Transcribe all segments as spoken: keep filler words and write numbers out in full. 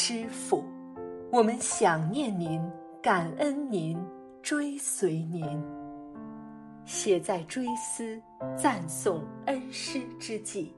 师父，我们想念您，感恩您，追随您。写在追思、赞颂恩师之际。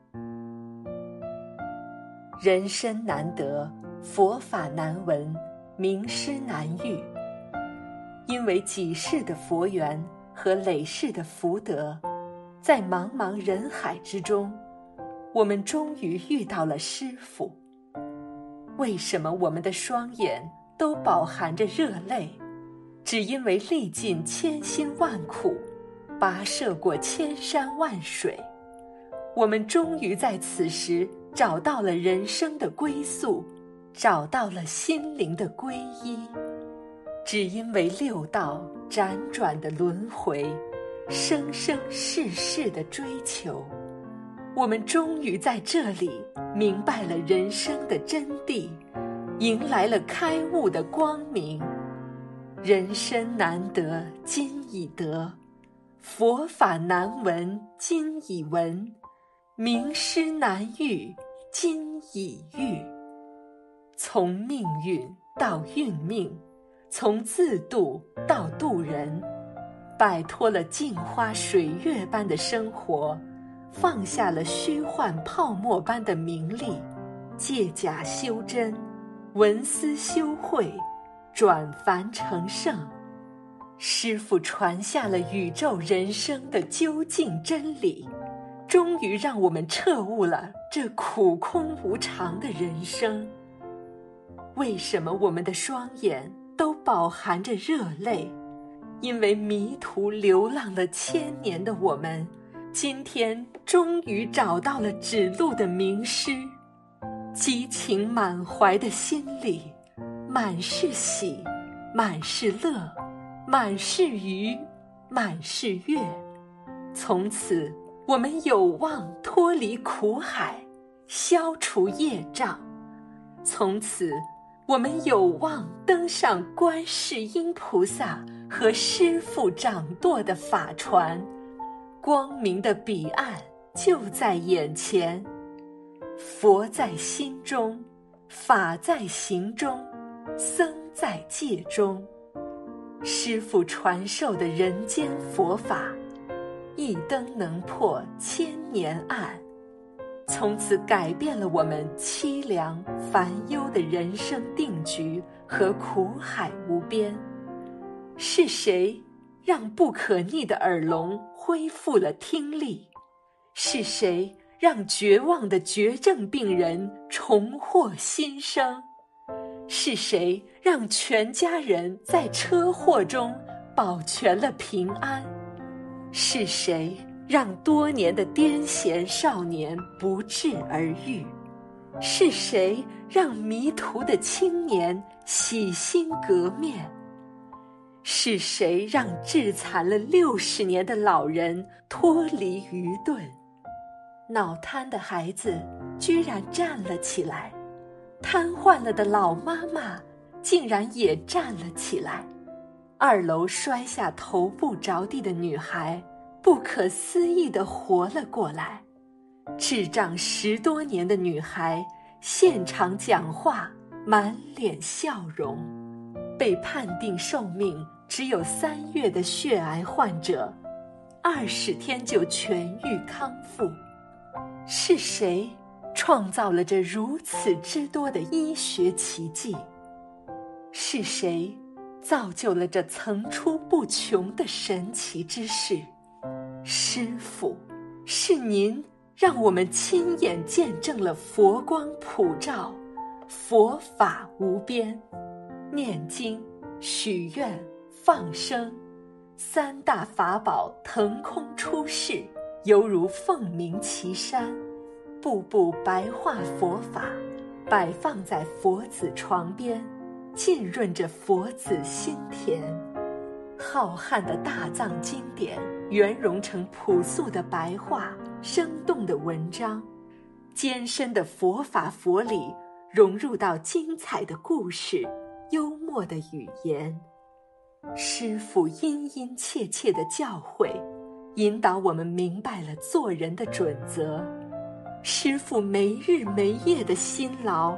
人生难得，佛法难闻，名师难遇。因为几世的佛缘和累世的福德，在茫茫人海之中，我们终于遇到了师父。为什么我们的双眼都饱含着热泪？只因为历尽千辛万苦，跋涉过千山万水，我们终于在此时找到了人生的归宿，找到了心灵的皈依。只因为六道辗转的轮回，生生世世的追求，我们终于在这里明白了人生的真谛，迎来了开悟的光明。人生难得今已得，佛法难闻今已闻，名师难遇今已遇。从命运到运命，从自度到度人，摆脱了镜花水月般的生活，放下了虚幻泡沫般的名利，借假修真，闻思修慧，转凡成圣。师父传下了宇宙人生的究竟真理，终于让我们彻悟了这苦空无常的人生。为什么我们的双眼都饱含着热泪？因为迷途流浪了千年的我们，今天终于找到了指路的名师。激情满怀的心里，满是喜，满是乐，满是愉，满是悦。从此我们有望脱离苦海，消除业障。从此我们有望登上观世音菩萨和师父掌舵的法船，光明的彼岸就在眼前。佛在心中，法在行中，僧在戒中。师父传授的人间佛法，一灯能破千年暗，从此改变了我们凄凉烦忧的人生定局和苦海无边。是谁让不可逆的耳聋恢复了听力？是谁让绝望的绝症病人重获新生？是谁让全家人在车祸中保全了平安？是谁让多年的癫痫少年不治而愈？是谁让迷途的青年洗心革面？是谁让致残了六十年的老人脱离愚钝？脑瘫的孩子居然站了起来，瘫痪了的老妈妈竟然也站了起来。二楼摔下头部着地的女孩不可思议地活了过来。智障十多年的女孩现场讲话，满脸笑容。被判定寿命只有三月的血癌患者，二十天就痊愈康复。是谁创造了这如此之多的医学奇迹？是谁造就了这层出不穷的神奇之事？师父，是您让我们亲眼见证了佛光普照，佛法无边。念经、许愿、放生，三大法宝腾空出世，犹如凤鸣岐山。步步白话佛法摆放在佛子床边，浸润着佛子心田。浩瀚的大藏经典圆融成朴素的白话，生动的文章，艰深的佛法佛理融入到精彩的故事，幽默的语言。师父殷殷切切的教诲，引导我们明白了做人的准则。师父没日没夜的辛劳，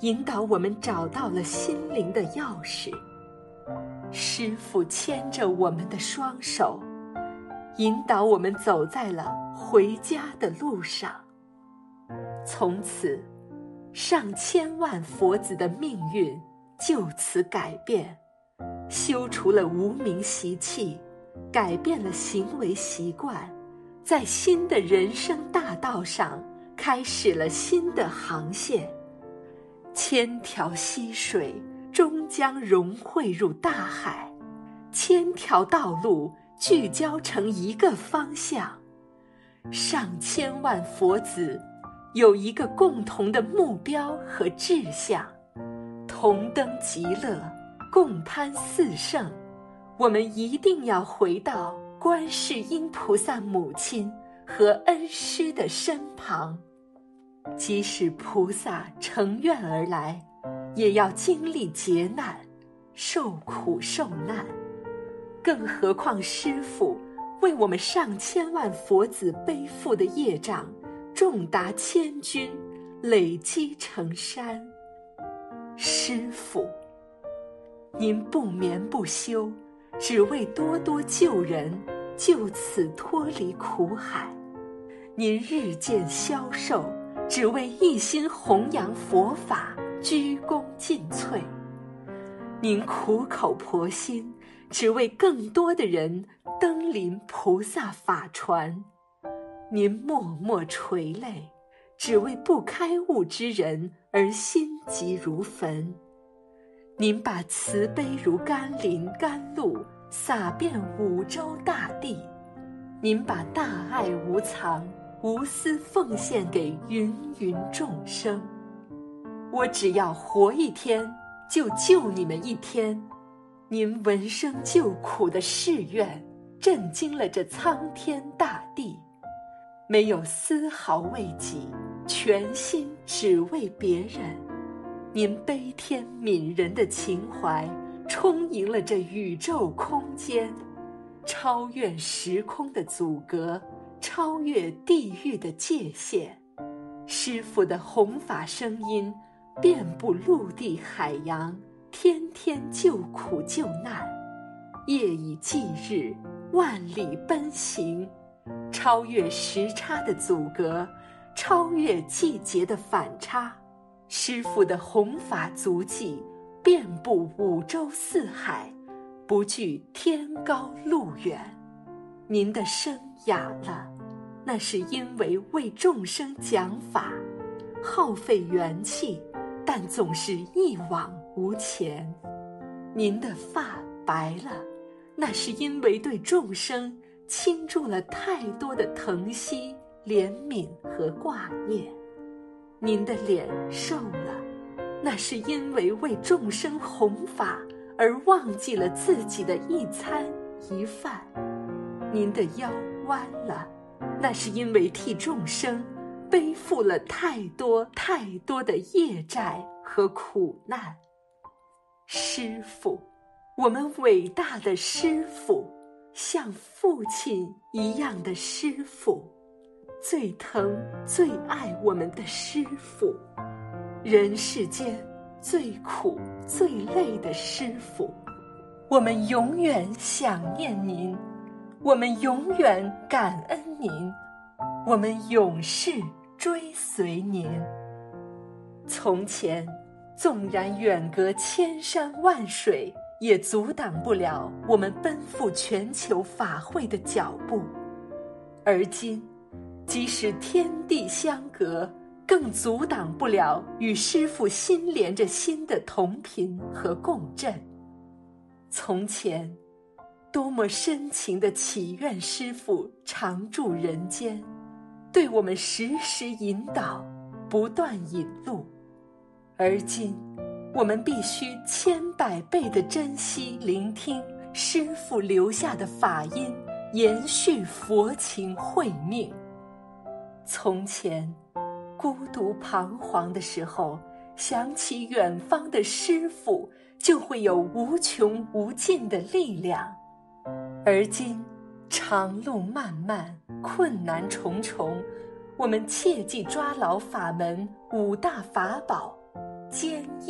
引导我们找到了心灵的钥匙。师父牵着我们的双手，引导我们走在了回家的路上。从此，上千万佛子的命运就此改变，修除了无明习气，改变了行为习惯，在新的人生大道上开始了新的航线。千条溪水终将融汇入大海，千条道路聚焦成一个方向。上千万佛子有一个共同的目标和志向，同登极乐，共攀四圣。我们一定要回到观世音菩萨母亲和恩师的身旁，即使菩萨乘愿而来，也要经历劫难，受苦受难。更何况师父为我们上千万佛子背负的业障重达千钧，累积成山。师父，您不眠不休，只为多多救人，就此脱离苦海。您日渐消瘦，只为一心弘扬佛法，鞠躬尽瘁。您苦口婆心，只为更多的人登临菩萨法船。您默默垂泪，只为不开悟之人而心急如焚。您把慈悲如甘霖甘露洒遍五洲大地，您把大爱无藏无私奉献给芸芸众生。我只要活一天，就救你们一天。您闻声救苦的誓愿，震惊了这苍天大地。没有丝毫为己，全心只为别人。您悲天悯人的情怀，充盈了这宇宙空间，超越时空的阻隔，超越地域的界限。师父的弘法声音遍布陆地海洋，天天救苦救难，夜以继日，万里奔行，超越时差的阻隔，超越季节的反差。师父的弘法足迹遍布五洲四海，不惧天高路远。您的声哑了，那是因为为众生讲法，耗费元气，但总是一往无前。您的发白了，那是因为对众生倾注了太多的疼惜、怜悯和挂念。您的脸瘦了，那是因为为众生弘法而忘记了自己的一餐一饭。您的腰弯了，那是因为替众生背负了太多太多的业债和苦难。师父，我们伟大的师父，像父亲一样的师父，最疼最爱我们的师父，人世间最苦最累的师父。我们永远想念您，我们永远感恩您，我们永世追随您。从前纵然远隔千山万水，也阻挡不了我们奔赴全球法会的脚步。而今即使天地相隔，更阻挡不了与师父心连着心的同频和共振。从前多么深情地祈愿师父常驻人间，对我们时时引导，不断引路。而今我们必须千百倍地珍惜聆听师父留下的法音，延续佛情慧命。从前孤独彷徨的时候，想起远方的师父，就会有无穷无尽的力量。而今长路漫漫，困难重重，我们切记抓牢法门五大法宝，坚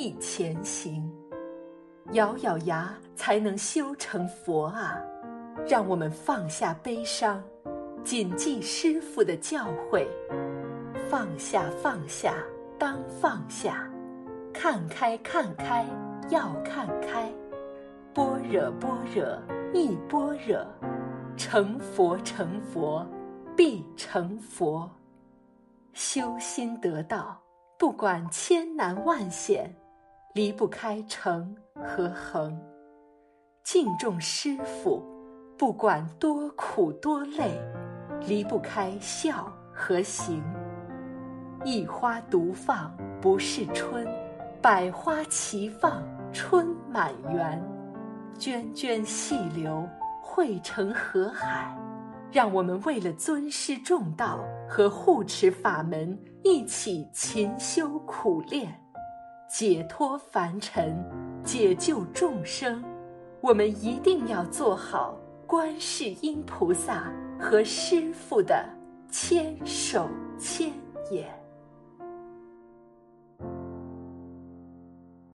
意前行。咬咬牙才能修成佛啊！让我们放下悲伤，谨记师父的教诲。放下放下当放下，看开看开要看开。般若般若亦般若，成佛成佛必成佛。修心得道，不管千难万险，离不开诚和恒。敬重师父，不管多苦多累，离不开孝和行。一花独放不是春，百花齐放春满园。涓涓细流汇成河海，让我们为了尊师重道和护持法门，一起勤修苦练，解脱凡尘，解救众生。我们一定要做好观世音菩萨和师父的千手千眼。